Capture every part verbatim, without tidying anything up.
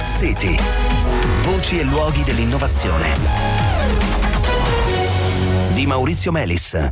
Smart City. Voci e luoghi dell'innovazione. Di Maurizio Melis.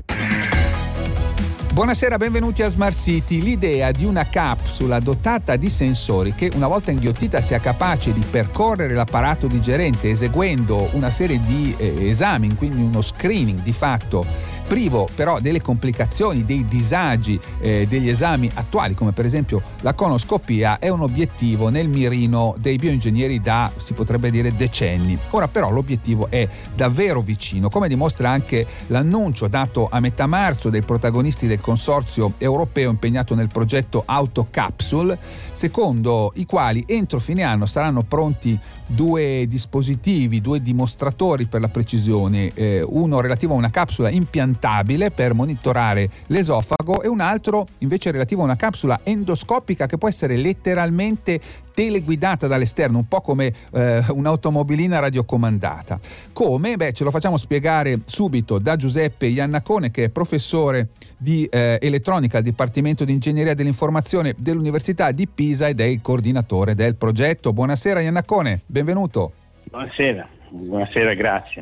Buonasera, benvenuti a Smart City. L'idea di una capsula dotata di sensori che una volta inghiottita sia capace di percorrere l'apparato digerente eseguendo una serie di eh, esami, quindi uno screening di fatto privo però delle complicazioni, dei disagi eh, degli esami attuali, come per esempio la colonoscopia, è un obiettivo nel mirino dei bioingegneri da, si potrebbe dire, decenni. Ora però l'obiettivo è davvero vicino, come dimostra anche l'annuncio dato a metà marzo dai protagonisti del consorzio europeo impegnato nel progetto AutoCapsule, secondo i quali entro fine anno saranno pronti due dispositivi, due dimostratori per la precisione, eh, uno relativo a una capsula impiantabile per monitorare l'esofago e un altro invece relativo a una capsula endoscopica che può essere letteralmente teleguidata dall'esterno, un po' come eh, un'automobilina radiocomandata. Come? Beh, ce lo facciamo spiegare subito da Giuseppe Iannacone, che è professore di eh, elettronica al Dipartimento di Ingegneria dell'Informazione dell'Università di Pisa ed è il coordinatore del progetto. Buonasera Iannacone, benvenuto. Buonasera, buonasera, grazie.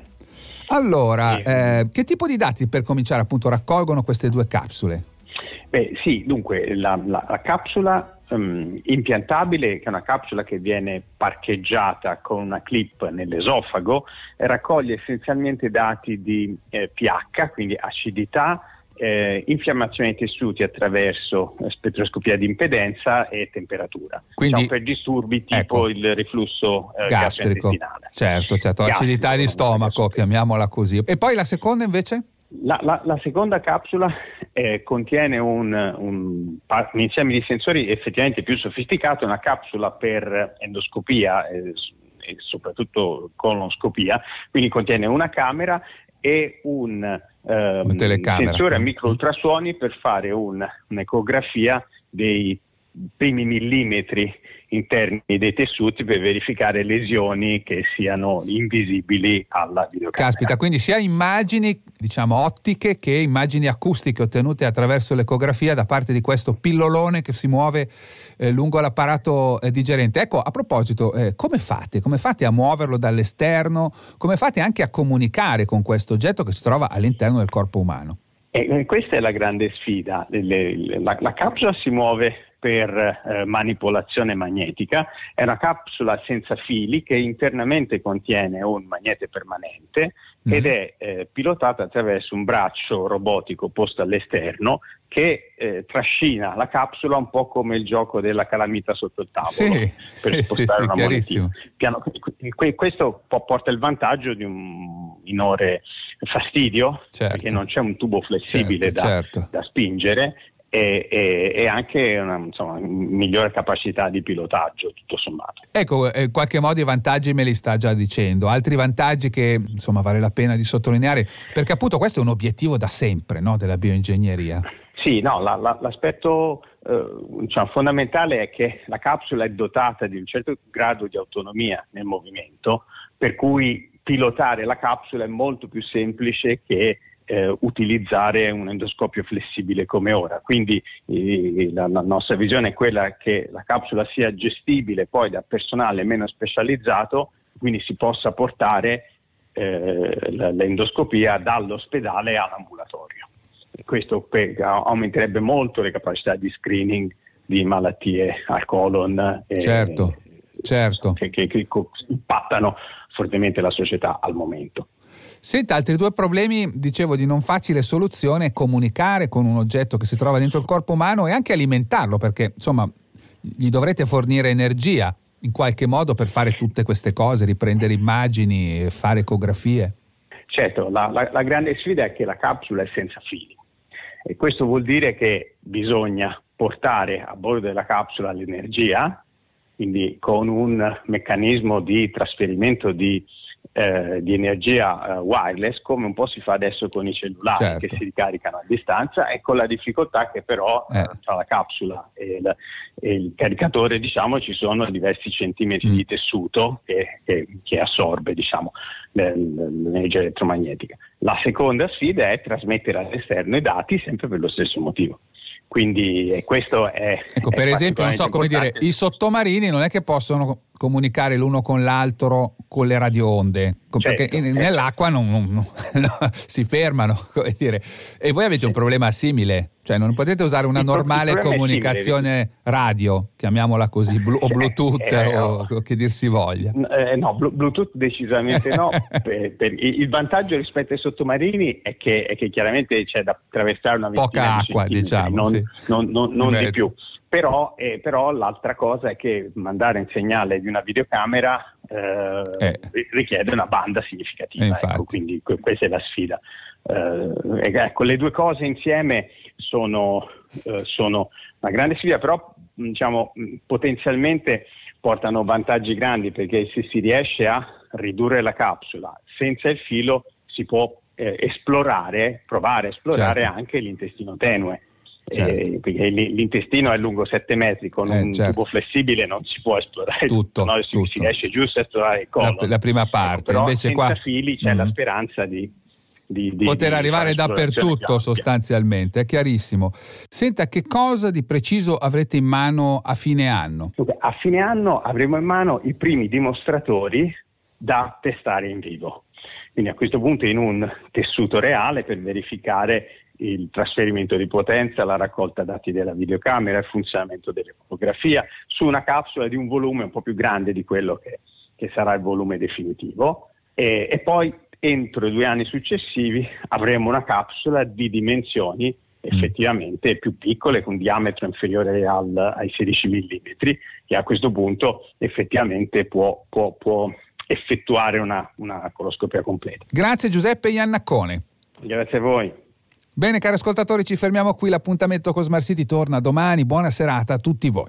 Allora, eh, che tipo di dati per cominciare appunto raccolgono queste due capsule? Beh sì, dunque la, la, la capsula um, impiantabile, che è una capsula che viene parcheggiata con una clip nell'esofago, raccoglie essenzialmente dati di eh, pH, quindi acidità, eh, infiammazione dei tessuti attraverso spettroscopia di impedenza e temperatura. Quindi diciamo per disturbi tipo ecco, il reflusso eh, gastrico. gastrointestinale. Certo, certo, acidità Gastrico, di stomaco, chiamiamola così. E poi la seconda invece? La, la, la seconda capsula eh, contiene un, un, un insieme di sensori effettivamente più sofisticato, una capsula per endoscopia eh, e soprattutto colonoscopia, quindi contiene una camera e un, eh, un sensore a micro ultrasuoni per fare un, un'ecografia dei primi millimetri interni dei tessuti per verificare lesioni che siano invisibili alla videocamera. Caspita, quindi sia immagini, diciamo, ottiche che immagini acustiche ottenute attraverso l'ecografia da parte di questo pillolone che si muove eh, lungo l'apparato eh, digerente. Ecco, a proposito, eh, come fate? Come fate a muoverlo dall'esterno? Come fate anche a comunicare con questo oggetto che si trova all'interno del corpo umano? E questa è la grande sfida. La, la capsula si muove per eh, manipolazione magnetica, è una capsula senza fili che internamente contiene un magnete permanente mm. ed è eh, pilotata attraverso un braccio robotico posto all'esterno che eh, trascina la capsula un po' come il gioco della calamita sotto il tavolo, sì, per sì, spostare sì, una chiarissimo. Piano, questo porta il vantaggio di un minore fastidio, certo, perché non c'è un tubo flessibile certo, da, certo. da spingere e, e, e anche una insomma, migliore capacità di pilotaggio, tutto sommato. Ecco, in qualche modo i vantaggi me li sta già dicendo. Altri vantaggi che insomma vale la pena di sottolineare, perché appunto questo è un obiettivo da sempre, no, della bioingegneria. Sì, no, la, la, l'aspetto eh, diciamo, fondamentale è che la capsula è dotata di un certo grado di autonomia nel movimento, per cui pilotare la capsula è molto più semplice che eh, utilizzare un endoscopio flessibile come ora. Quindi eh, la, la nostra visione è quella che la capsula sia gestibile poi da personale meno specializzato, quindi si possa portare eh, l'endoscopia dall'ospedale all'ambulatorio. Questo aumenterebbe molto le capacità di screening di malattie al colon e, certo, certo. Che, che, che impattano fortemente la società al momento. Senta, altri due problemi, dicevo, di non facile soluzione: comunicare con un oggetto che si trova dentro il corpo umano e anche alimentarlo, perché insomma gli dovrete fornire energia in qualche modo per fare tutte queste cose, riprendere immagini, fare ecografie. Certo, la, la, la grande sfida è che la capsula è senza fili. E questo vuol dire che bisogna portare a bordo della capsula l'energia, quindi con un meccanismo di trasferimento di, eh, di energia eh, wireless, come un po' si fa adesso con i cellulari, certo, che si ricaricano a distanza, e con la difficoltà che però eh. tra la capsula e il, e il caricatore, diciamo, ci sono diversi centimetri mm. di tessuto che, che, che assorbe, diciamo, l'energia elettromagnetica. La seconda sfida è trasmettere all'esterno i dati sempre per lo stesso motivo. Quindi eh, questo è... Ecco, per è esempio, non so come dire, i sottomarini non è che possono comunicare l'uno con l'altro con le radioonde, perché certo, nell'acqua non, non, non, no, si fermano, come dire. E voi avete un problema simile, cioè non potete usare una il normale pro- comunicazione radio, chiamiamola così, blu- o Bluetooth eh, eh, o, o che dir si voglia. Eh, no, Bluetooth decisamente no. per, per, il vantaggio rispetto ai sottomarini è che, è che chiaramente c'è da attraversare una ventina poca acqua, di diciamo, non, sì. non, non, non di più. Però, eh, però l'altra cosa è che mandare un segnale di una videocamera eh, eh. richiede una banda significativa, ecco, quindi que- questa è la sfida. Eh, ecco, le due cose insieme sono, eh, sono una grande sfida, però diciamo potenzialmente portano vantaggi grandi, perché se si riesce a ridurre la capsula senza il filo si può eh, esplorare, provare a esplorare certo. anche l'intestino tenue. Certo. Eh, l'intestino è lungo sette metri, con eh, un certo. tubo flessibile non si può esplorare tutto, no? tutto. Si, si riesce giusto a esplorare il colon, la, la prima parte, però invece senza qua fili c'è mm. la speranza di, di, di poter di arrivare dappertutto sostanzialmente, è chiarissimo. Senta, che cosa di preciso avrete in mano a fine anno? A fine anno avremo in mano i primi dimostratori da testare in vivo, quindi a questo punto in un tessuto reale per verificare il trasferimento di potenza, la raccolta dati della videocamera, il funzionamento dell'ecografia su una capsula di un volume un po' più grande di quello che, che sarà il volume definitivo, e, e poi entro i due anni successivi avremo una capsula di dimensioni effettivamente più piccole, con diametro inferiore al, ai sedici millimetri, che a questo punto effettivamente può, può, può effettuare una, una coloscopia completa. Grazie Giuseppe Iannaccone. Grazie a voi. Bene cari ascoltatori, ci fermiamo qui, l'appuntamento con Smart City torna domani, buona serata a tutti voi.